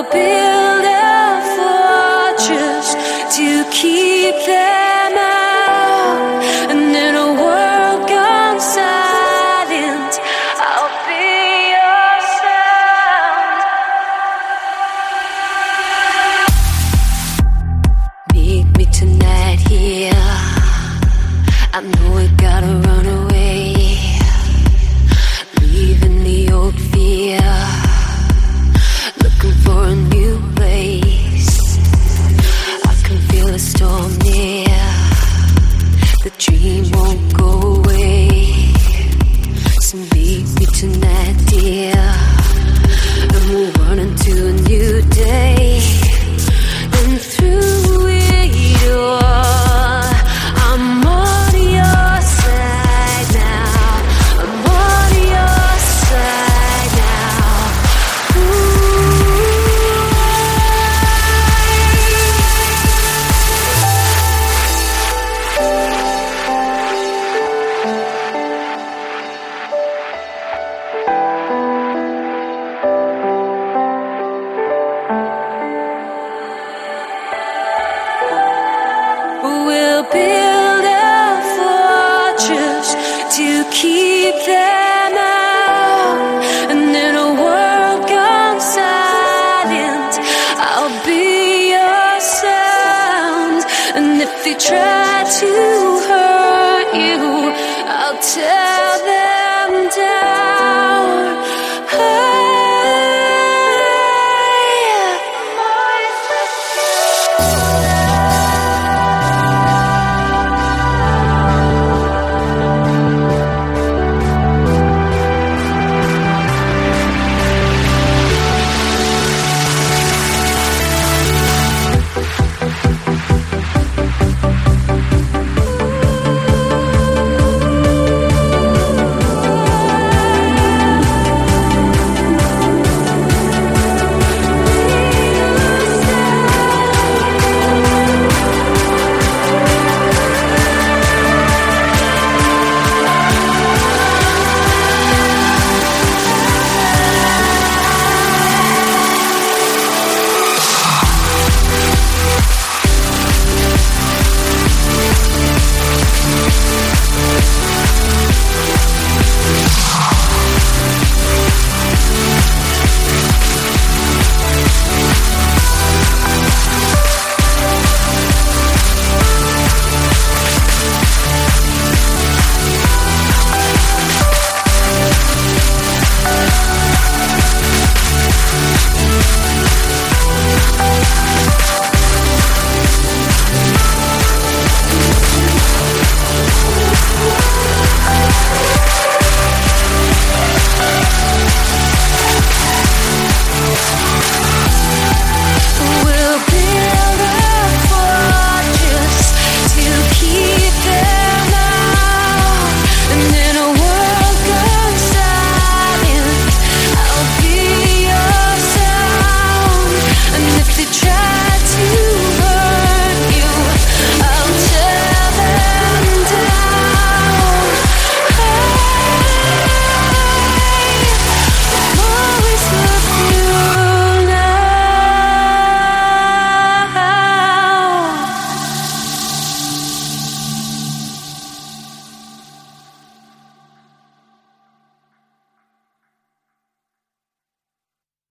build a fortress to keep them out. And in a world gone silent, I'll be your sound. Meet me tonight here. I know we gotta run away, leaving the old fear, looking for a new place. I can feel the storm near, the dream won't go away. So meet me tonight, dear, and we'll run into a new day. And through it all, I'm on your side now. I'm on your side now. We'll build a fortress to keep them out. And in a world gone silent, I'll be your sound. And if they try to